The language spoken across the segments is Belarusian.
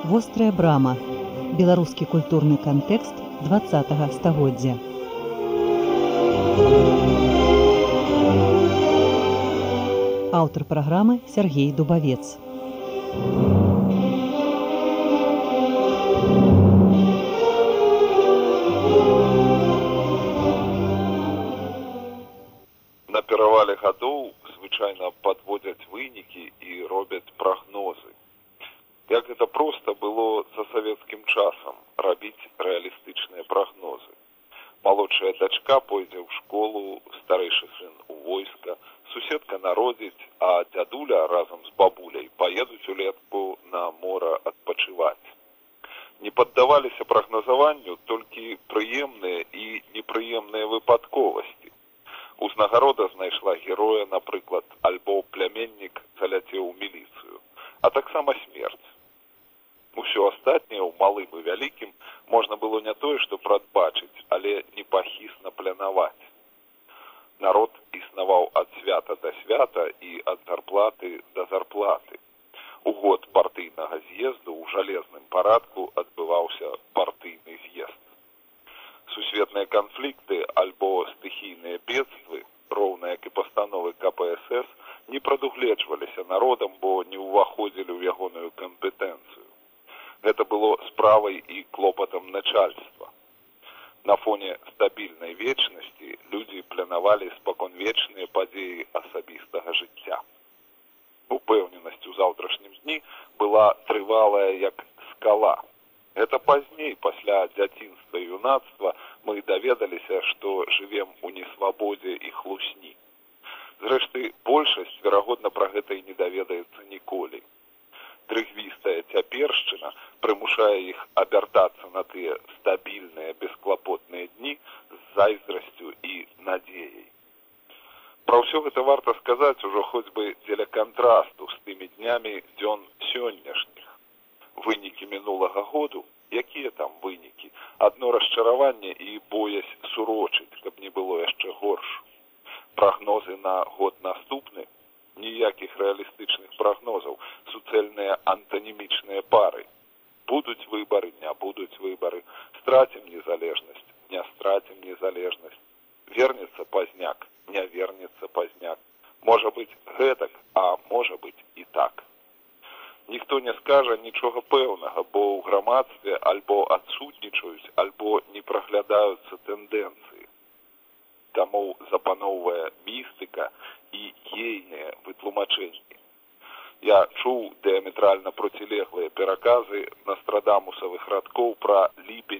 Вострая брама. Беларускі культурны кантэкст 20-га стагоддзя. Аўтар праграмы Сергей Дубавец. На перавале гадоў звычайна падводзяць вынікі і робяць прагнозы. Як гэта проста было за савецкім часам рабіць рэалістычныя прагнозы. Малодшая дачка пойдзе ў школу, старэйшы сын у войска, суседка народзіць, а дзядуля разам з бабуляй паедуць улетку на мора адпачываць. Не паддаваліся прагназаванню толькі прыемныя і непрыемныя выпадковасці. Узнагарода знайшла героя, напрыклад, альбо пляменнік заляцеў у міліцыю, а таксама смерць. Усё астатняе ў малым і вялікім можна было не тое, што прадбачыць, але непахісна планаваць. Народ існаваў ад свята да свята і ад зарплаты да зарплаты. У год партыйнага з'езду ў жалезным парадку адбываўся партыйны з'езд. Сусветныя канфлікты альбо стыхійныя бедствы, роўна як і пастановы КПСС, не прадугледжваліся народам, бо не ўваходзілі ў ягоную кампетэнцыю. Гэта было справай і клопатам начальства. На фоне стабільнай вечнасці людзі планавалі спаконвечныя падзеі асабістага жыцця. Упэўненасць у заўтрашнім дні была трывалая як скала. Гэта пазней, пасля дзяцінства і юнацтва, мы даведаліся, што жывем у несвабодзе і хлусні. Зрэшты, большасць, верагодна, пра гэта і не даведаецца ніколі. Дрыгвістая цяпершчына прымушае іх абяртацца на тыя стабільныя, бесклапотныя дні з зайздрасцю і надзеяй. Пра ўсё гэта варта сказаць ужо хоць бы дзеля кантрасту з тымі днямі дзён сённяшніх. Вынікі мінулага году, якія там вынікі? Адно расчараванне і боязь сурочыць, каб не было яшчэ горш. Прагнозы на год наступны? Ніякіх рэалістычных прагнозаў, суцэльныя антанімічныя пары. Будуць выбары, не будуць выбары, страцім незалежнасць, не страцім незалежнасць. Вернецца пазняк, не вернецца пазняк. Можа быць гэтак, а можа быць і так. Ніхто не скажа нічога пэўнага, бо ў грамадстве альбо адсутнічаюць, альбо не праглядаюцца тэндэнцыі. Таму запаноўвае містыка і ейныя вытлумачэнні. Я чуў дыаметральна процілеглыя пераказы Нострадамусавых радкоў пра ліпень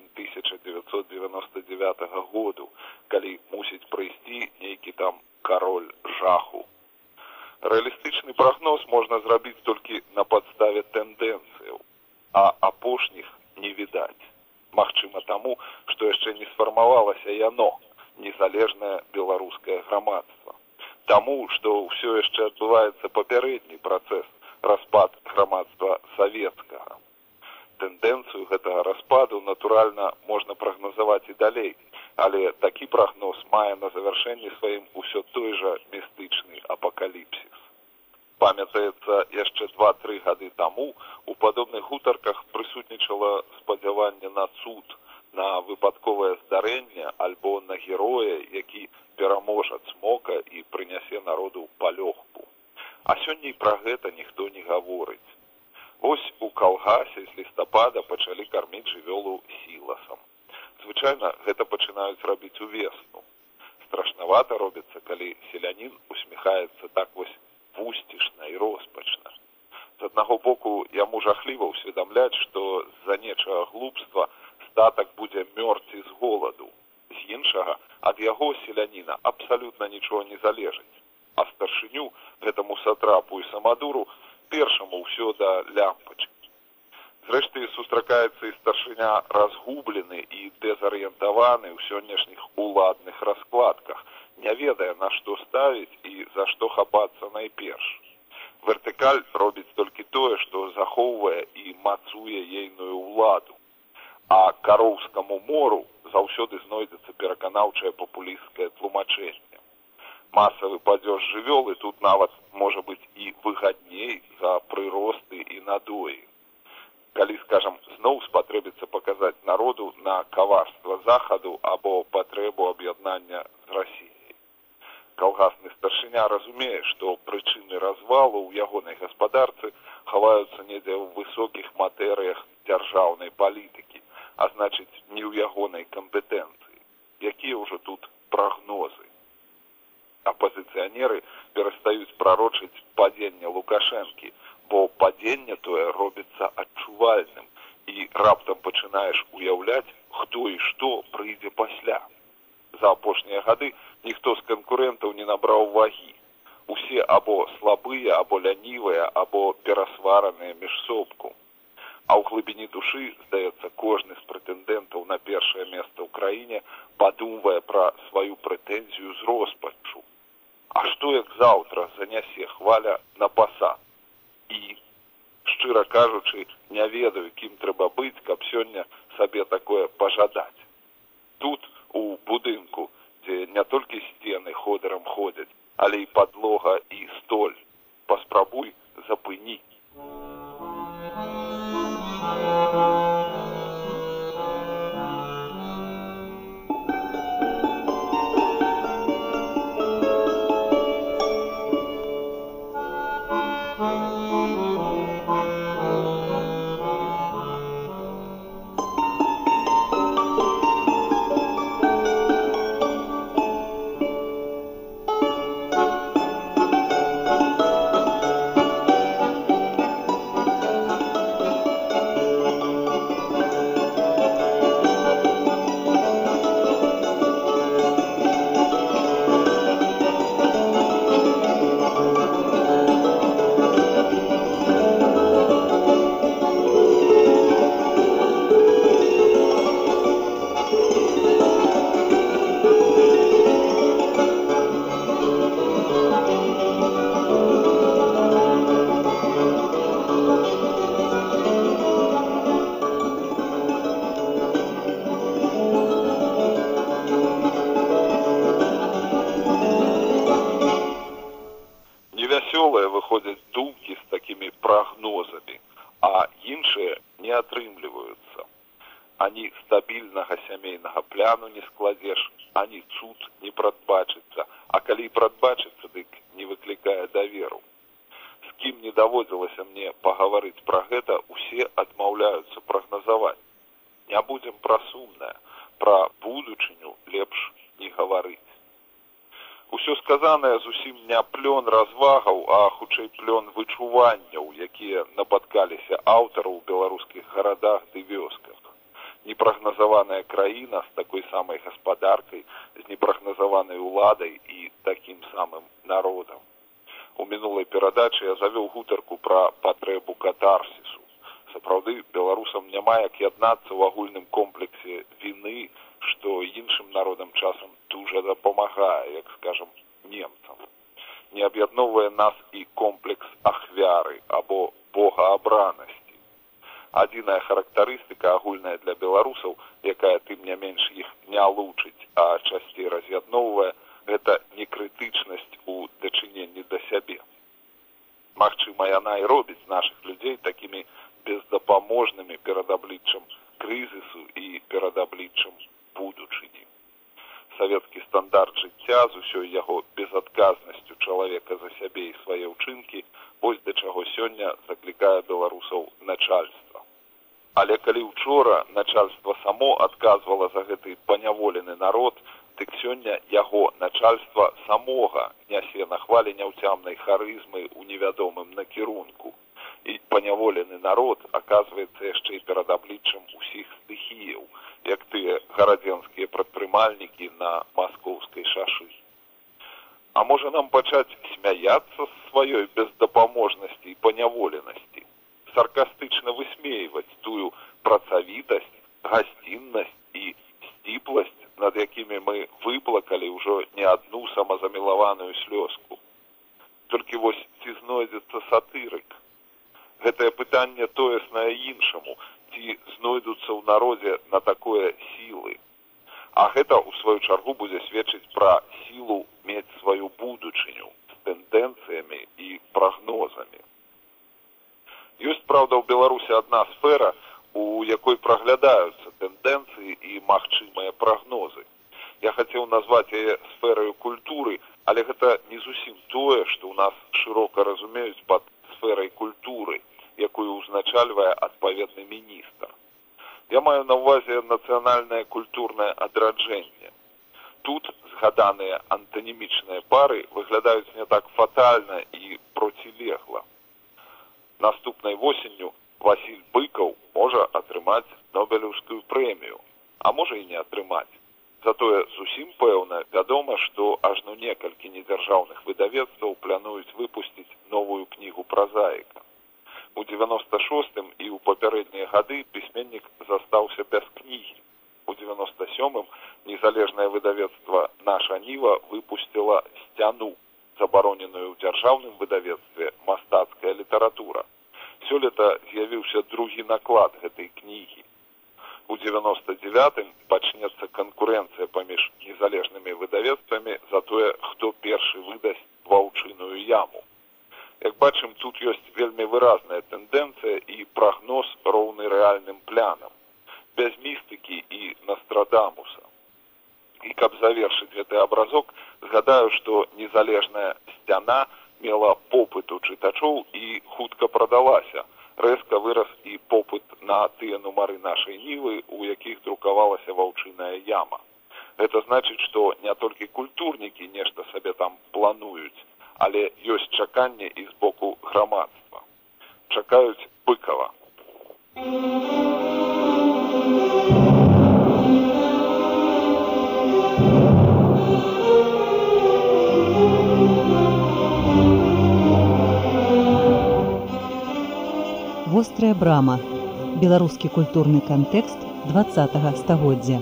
1999 году, калі мусіць прыйсці нейкі там кароль жаху. Рэалістычны прагноз можна зрабіць толькі на падставе тэндэнцыяў, а апошніх не відаць. Магчыма таму, што яшчэ не сфармавалася яно, незалежнае беларускае грамадства. Таму, што ўсё яшчэ адбываецца папярэдні працэс, распад грамадства савецкага. Тэндэнцыю гэтага распаду, натуральна, можна прагназаваць і далей, але такі прагноз мае на завяршэнні сваім усё той жа містычны апакаліпсіс. Памятаецца, яшчэ 2-3 гады таму у падобных гутарках прысутнічала спадзяванне на цуд, на выпадковае здарэнне альбо на героя, які пераможа цмока і прынясе народу палёгку. А сёння і пра гэта ніхто не гаворыць. Вось у калгасе з лістапада пачалі карміць жывёлу сіласам. Звычайна гэта пачынаюць рабіць увесну. Страшнавата робіцца, калі селянін усміхаецца так вось вусцішна і роспачна. З аднаго боку, яму жахліва ўсведамляць, што з-за нечага глупства статак будзе мёрці з голаду. З іншага, ад яго селяніна абсалютна нічого не залежыць. А старшыню, гэтаму сатрапу і самадуру, першаму ўсё да лямпачкі. Зрэшты, сустракаецца і старшыня разгублены і дэзарыентаваны ў сённяшніх уладных раскладках, не ведае, на што ставіць і за што хапацца найперш. Вертыкаль робіць толькі тое, што захоўвае і мацуе ейную ўладу. А кароўскаму мору заўсёды знойдзецца пераканаўчае папулісцкае тлумачэнне. Масавы падзёж жывёлы тут нават можа быць і выгадней за прыросты і надоі. калі, скажам, зноў спатрэбіцца паказаць народу на каварства захаду або патрэбу аб'яднання з Расіяй. Калгасны старшыня разумее, што прычыны развалу ў ягонай гаспадарцы хаваюцца недзе ў высокіх матэрыях дзяржаўнай палітыкі, а значыць, не ў ягонай кампетэнцыі. Якія ўжо тут прагнозы? Апазіцыянеры перастаюць прарочыць падзенне Лукашэнкі, бо падзенне тое робіцца адчувальным, і раптам пачынаеш уяўляць, хто і што прыйдзе пасля. За апошнія гады ніхто з канкурэнтаў не набраў вагі. Усе або слабыя, або лянівыя, або перасвараныя між собку. А ў глыбіні душы, здаецца, кожны з прэтэндэнтаў на першае месца ў краіне падумвае пра сваю прэтэнзію з роспаччу. А што як заўтра занясе хваля на пасад? І, шчыра кажучы, не ведаю, кім трэба быць, каб сёння сабе такое пажадаць. Тут, у будынку, дзе не толькі сцены ходырам ходзяць, але і падлога і столь. Паспрабуй запыні. Невясёлыя выходзяць думкі з такімі прагнозамі, а іншыя не атрымліваюцца. Ані стабільнага сямейнага пляну не складзеш, ані цуд не прадбачыцца, а калі і прадбачыцца, дык не выклікае даверу. З кім не даводзілася мне пагаварыць пра гэта, усе адмаўляюцца прагназаваць. Не будзем пра сумнае, пра будучыню лепш не гаварыць. Усё сказанае зусім не плён развагаў, а хутчэй плён вычуванняў, якія напаткаліся аўтараў у беларускіх гарадах ды вёсках. Непрагназаваная краіна з такой самай гаспадаркай, з непрагназаванай уладай і такім самым народам. У мінулай перадачы я завёў гутарку пра патрэбу катарсісу. Сапраўды, беларусам няма як яднацца ў агульным комплексе віны, што іншым народам часам дужа дапамагае, як, скажам, немцам. Не аб'ядноўвае нас і комплекс ахвяры або богаабранасці. Адзіная характарыстыка агульная для беларусаў, якая тым не менш іх не лучыць, а часцей раз'ядноўвае, гэта некрытычнасць у дачыненні да сябе. Магчыма, яна і робіць нашых людзей такімі бездапаможнымі перад абліччам крызісу і перад абліччам будучыні. Савецкі стандарт жыцця з усёй яго безадказнасцю чалавека за сябе і свае ўчынкі, вось да чаго сёння заклікае беларусаў начальства. Але калі учора начальства само адказвала за гэты паняволены народ, дык сёння яго начальства самога нясе на хвалі няўцямнай харызмы ў невядомым накірунку. І паняволены народ аказваецца яшчэ і перад абліччам усіх стыхіяў, як тыя гарадзенскія прадпрымальнікі на маскоўскай шашы. А можа нам пачаць смяяцца з сваёй бездапаможнасці і паняволенасці, саркастычна высмейваць тую працавітасць, гасціннасць і сціпласць, над якімі мы выплакалі ўжо не адну самазамілаваную слёзку. Толькі вось ці знойдзецца сатырык? Гэтае пытанне тоеснае іншаму, ці знойдуцца ў народзе на такое сілы. А гэта, у сваю чаргу, будзе сведчыць пра сілу мець сваю будучыню з тэндэнцыямі і прагнозамі. Ёсць, праўда, ў Беларусі адна сфера, у якой праглядаюцца тэндэнцыі і магчымыя прагнозы. Я хацеў назваць яе сфераю культуры, але гэта не зусім тое, што ў нас шырока разумеюць пад сферай культуры, якую ўзначальвае адпаведны міністр. Я маю на ўвазе нацыянальнае культурнае адраджэнне. Тут згаданыя антанімічныя пары выглядаюць не так фатальна і процілегла. Наступнай восенню Васіль Быкаў можа атрымаць Нобелеўскую прэмію, а можа і не атрымаць. Затое зусім пэўна вядома, што ажно некалькі недзяржаўных выдавецтваў плануюць выпусціць новую кнігу празаіка. У 96-м і ў папярэднія гады пісьменнік застаўся без кнігі. У 97-м незалежнае выдавецтва «Наша Ніва» выпусціла «Сцяну», забароненую ў дзяржаўным выдавецтве «Мастацкая літаратура». Сёлета з'явіўся другі наклад гэтай кнігі. У 99-м пачнецца канкурэнцыя паміж незалежнымі выдавецтвамі за тое, хто першы выдасць «Ваўчыную яму». Як бачым, тут ёсць вельмі выразная тэндэнцыя і прагноз роўны рэальным плянам, без містыкі і Нострадамуса. І каб завершыць гэты абразок, згадаю, што незалежная «Сцяна» мела попыт у чытачоў і хутка прадалася. Рэзка вырас і попыт на тыя нумары нашай Нівы, у якіх друкавалася «Ваўчыная яма». Гэта значыць, што не толькі культурнікі нешта сабе там плануюць, але ёсць чаканне і з боку грамадства. Чакаюць Быкава. Вострая брама. Беларускі культурны кантэкст 20-го стагоддзя.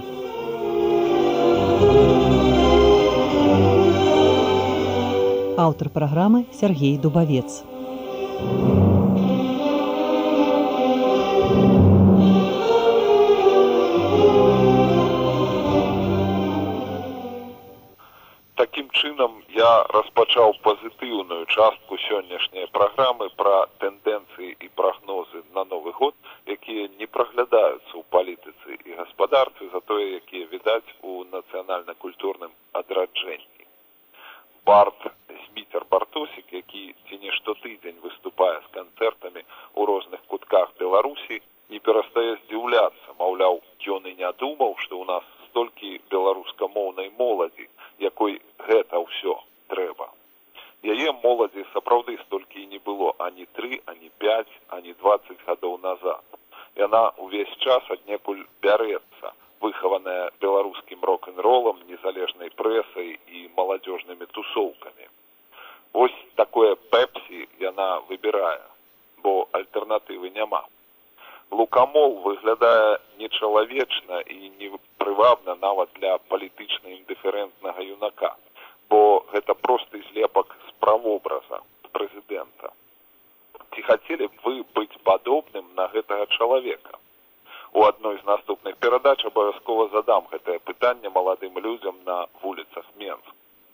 Аўтар праграмы Сяргей Дубавец. Такім чынам я распачаў пазітыўную частку сённяшняй праграмы пра тэндэнцыі і прагнозы на Новы год, якія не праглядаюцца ў палітыцы і гаспадарцы, затое якія відаць у нацыянальна-культурным адраджэнні. Бард Зміцер Бартосік, які ці не штотыдзень выступае з канцэртамі ў розных кутках Беларусі, не перастае здзіўляцца, маўляў, ён і не думаў, што ў нас столькі беларускамоўнай моладзі, якой гэта ўсё трэба. Яе моладзі сапраўды столькі і не было ані 3, ані 5, ані 20 гадоў назад. Яна ўвесь час аднекуль бярэцца, выхаваная беларускім рок-н-ролам, незалежнай прэсай і маладзёжнымі тусоўкамі. Вось такое пепсі яна выбірае, бо альтэрнатывы няма. Лукамол выглядае нечалавечна і непрывабна нават для палітычна індыферэнтнага юнака, бо гэта просты злепак з правобраза прэзідэнта. Ці хацелі б вы быць падобным на гэтага чалавека? У адной з наступных перадач абавязкова задам гэтае пытанне маладым людзям на вуліцах Менску.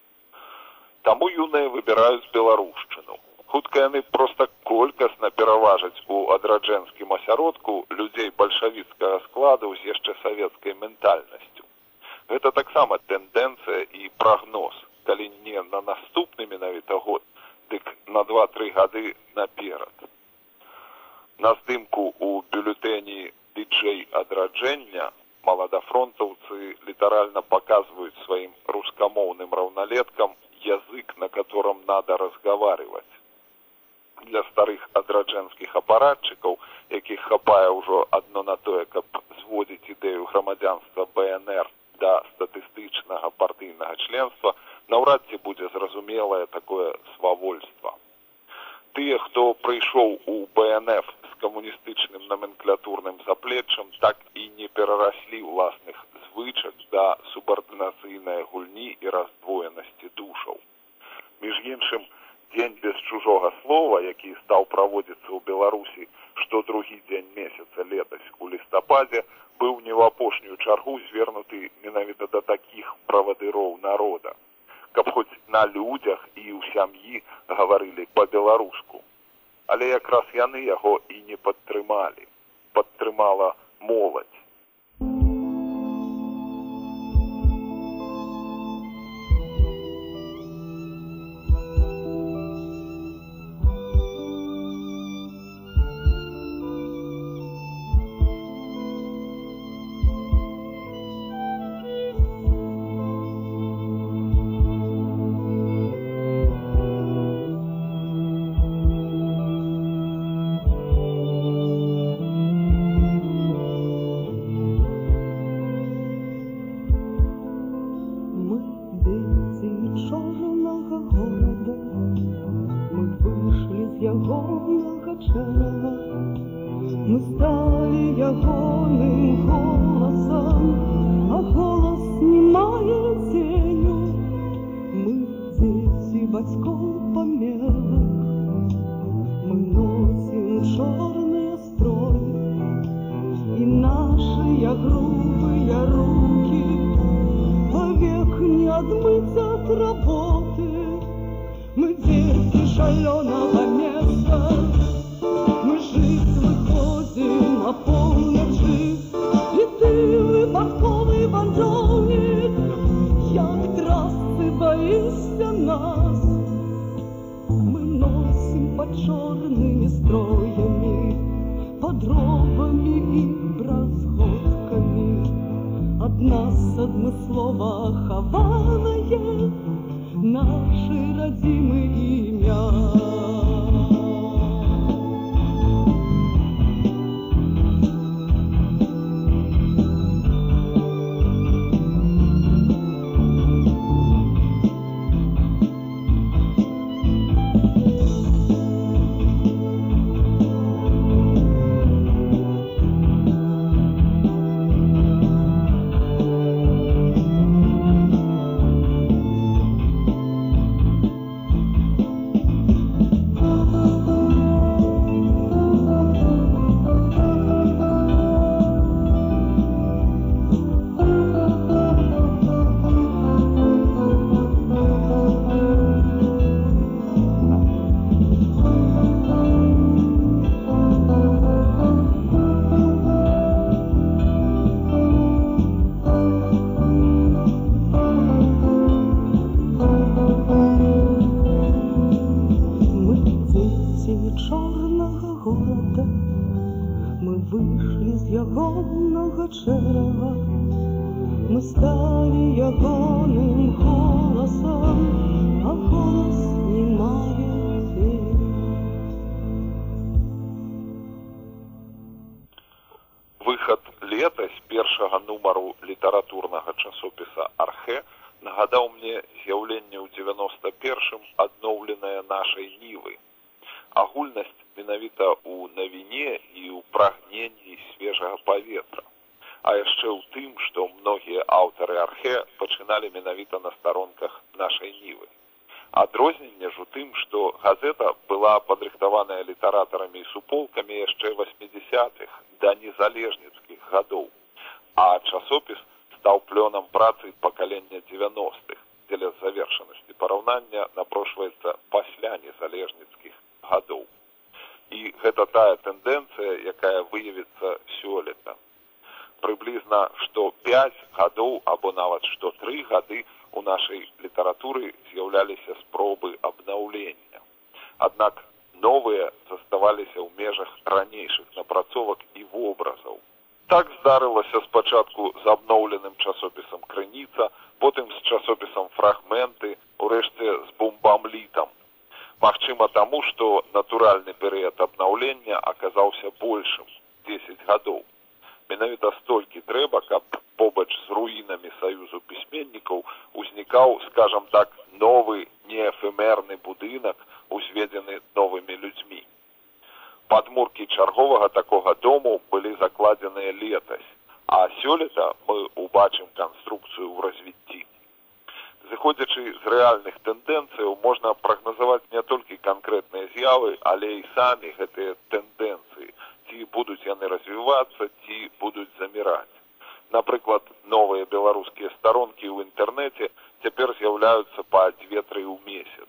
Таму юныя выбіраюць беларушчыну. Хутка яны проста колькасна пераважаць у адраджэнскім асяродку людзей бальшавіцкага складу з яшчэ савецкай ментальнасцю. Гэта таксама тэндэнцыя і прагноз, калі не на наступны менавіта год, дык на 2-3 гады наперад. На здымку у бюлетэні «Дыджэй адраджэння» маладафронтаўцы літаральна паказваюць сваім рускамоўным раўналеткам язык, на котором надо разговаривать. Для старых адраджэнскіх апаратчыкаў, якіх хапае ўжо адно на тое, каб зводзіць ідэю грамадзянства БНР да статыстычнага партыйнага членства, наўрад ці будзе зразумелае такое свавольства. Тыя, хто прыйшоў у БНФ з камуністычным номенклатурным заплеччам, так і не перараслі ўласных звычак да субардынацыйнай гульні і раздвоенасці душаў. Між іншым, дзень без чужога слова, які стаў праводзіцца ў Беларусі штодругі дзень месяца летась у лістападзе, быў не ў апошнюю чаргу звернуты менавіта да такіх правадыроў народа, каб хоць на людзях і ў сям'і гаварылі па-беларуску. але якраз яны яго і не падтрымалі. Падтрымала моладзь. Мы стали ягоным голосом, а голос не мае ценю. Мы дзеці бацькоў памерлых, мы носім чорныя строі, і нашыя грубыя рукі павек не адмыць ад работы. Мы дзеці шалёнага места, мы жыць выходзім на поўначы, і ты, выпадковы вандроўнік, як трасы баішся нас. Мы носім пад чорнымі строямі, пад ровамі і бразготкамі, ад нас адмыслова хаванае нашы радзімы імя. Мы стали ягоным голосом, а голос не мае ценю. Выхад летась першага нумару літаратурнага часопіса «Архэ» нагадаў мне з'яўленне ў 91-м адноўленае нашай нівы. Агульнасць менавіта ў навіне і ў прагненні свежага паветра. А яшчэ ў тым, што многія аўтары «Архэ» пачыналі менавіта на старонках нашай нівы. Адрозненне ж у тым, што газета была падрыхтаваная літаратарамі і суполкамі яшчэ 80-х да незалежніцкіх гадоў, а часопіс стаў плёнам працы пакалення 90-х, дзеля завершанасці параўнання напрошваецца пасля незалежніцкіх гадоў. І гэта тая тэндэнцыя, якая выявіцца сёлета. Прыблізна што 5 гадоў або нават што 3 гады у нашай літаратуры з'яўляліся спробы абнаўлення. Аднак новыя заставаліся ў межах ранейшых напрацовак і вобразаў. Так здарылася спачатку з абноўленым часопісам «Крыніца», потым з часопісам «Фрагменты», урэшце з «Бомбамлітам». Магчыма таму, што натуральны перыяд абнаўлення аказаўся большым – 10 гадоў. Менавіта столькі трэба, каб побач з руінамі Саюзу пісьменнікаў узнікаў, скажам так, новы неэфемерны будынак, узведзены новымі людзьмі. Падмуркі чарговага такога дому былі закладзеныя летась, а сёлета мы убачым канструкцыю ў развіцці. Зыходзячы з рэальных тэндэнцыяў, можна прагназаваць не толькі канкрэтныя з'явы, але і самі гэтыя тэндэнцыі. Ці будуць яны развівацца, ці будуць заміраць. Напрыклад, новыя беларускія старонкі ў інтэрнэце цяпер з'яўляюцца па 2-3 ў месяц.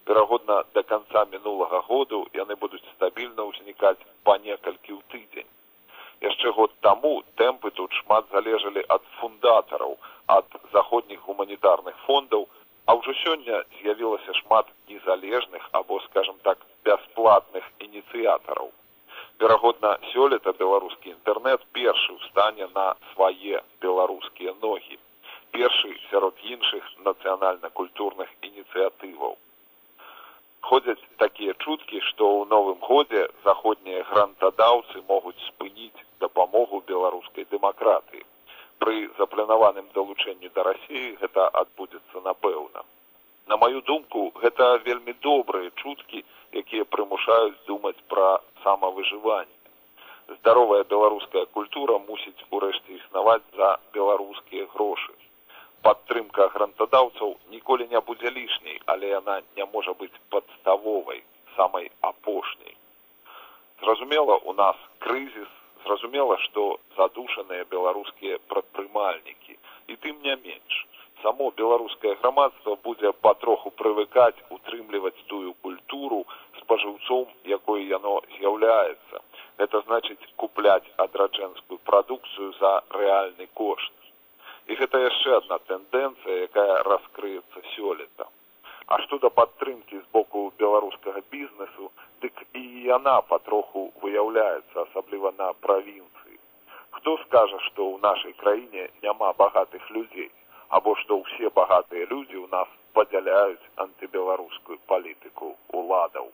Верагодна, да канца мінулага году яны будуць стабільна ўзнікаць па некалькі ў тыдзень. Яшчэ год таму тэмпы тут шмат залежалі ад фундатараў, ад заходніх гуманітарных фондаў, а ўжо сёння з'явілася шмат незалежных або, скажем так, бясплатных ініцыятараў. Верагодна, сёлета беларускі інтэрнэт першы ўстане на свае беларускія ногі, першы сярод іншых нацыянальна-культурных ініцыятываў. Ходзяць такія чуткі, што ў новым годзе заходнія грантадаўцы могуць спыніць дапамогу беларускай дэмакратыі. Пры запланаваным далучэнні да Расіі гэта адбудзецца напэўна. На маю думку, гэта вельмі добрыя чуткі, якія прымушаюць думаць пра самавыжыванне. Здаровая беларуская культура мусіць урэшце існаваць за беларускія грошы. Падтрымка грантадаўцаў ніколі не будзе лішняй, але яна не можа быць падставовай, самай апошняй. Зразумела, у нас крызіс, зразумела, што задушаныя беларускія прадпрымальнікі. І тым не менш, само беларускае грамадства будзе патроху прывыкаць утрымліваць тую культуру спажыўцом, якой яно з'яўляецца. Гэта значыць купляць адраджэнскую прадукцыю за рэальны кошт. І гэта яшчэ адна тэндэнцыя, якая раскрыецца сёлета. А што да падтрымкі з боку беларускага бізнесу, дык і яна патроху выяўляецца, асабліва на правінцыі. Хто скажа, што ў нашай краіне няма багатых людзей, або што ўсе багатыя людзі ў нас падзяляюць антыбеларускую палітыку ўладаў.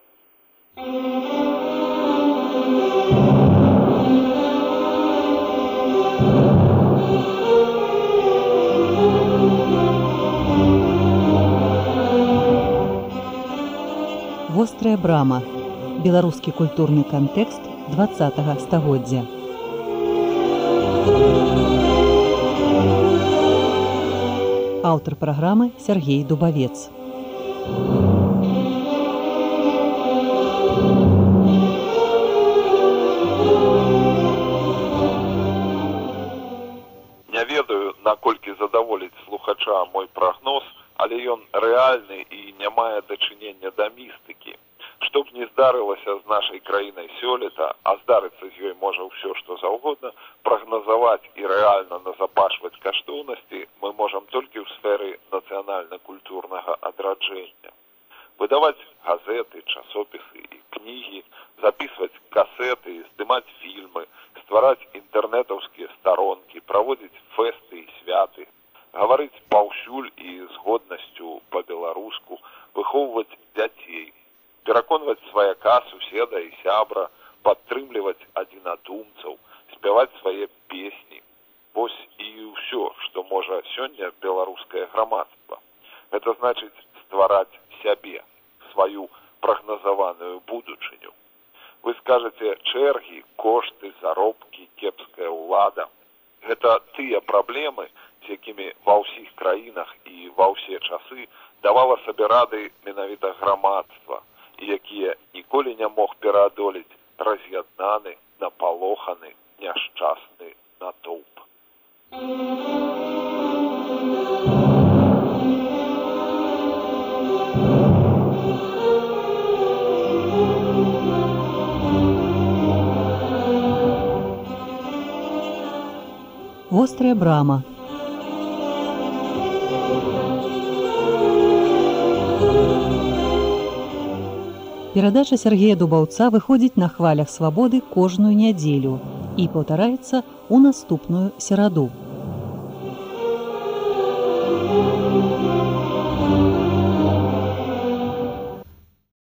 Вострая брама. Беларускі культурны кантэкст 20-го стагоддзя. Аўтар праграмы Сяргей Дубавец. Не ведаю, наколькі задаволіць слухача мой прагноз, але ён рэальны і не мае дачынення да містыкі. Што б не здарылася з нашай краінай сёлета, а здарыцца з ёй можа ўсё, што заўгодна, прагназаваць і рэальна назапашваць каштоўнасці мы можам толькі ў сферы нацыянальна-культурнага адраджэння. Выдаваць газеты, часопісы і кнігі, запісваць касеты, здымаць фільмы, ствараць інтэрнэтаўскія старонкі, праводзіць фэсты і святы, гаварыць паўсюль і з годнасцю па-беларуску, выхоўваць дзяцей, пераконваць сваяка, суседа і сябра, падтрымліваць адзінадумцаў, спяваць свае песні. Вось і ўсё, што можа сёння беларускае грамадства. Гэта значыць ствараць сябе, сваю прагназаваную будучыню. Вы скажаце, чэргі, кошты, заробкі, кепская ўлада. Гэта тыя праблемы, з якімі ва ўсіх краінах і ва ўсе часы давала сабе рады менавіта грамадства, і якія ніколі не мог пераадолець раз'яднаны, напалоханы, няшчасны натоўп. Вострая брама. Перадача Сяргея Дубаўца выходзіць на хвалях свабоды кожную нядзелю і паўтараецца ў наступную сераду.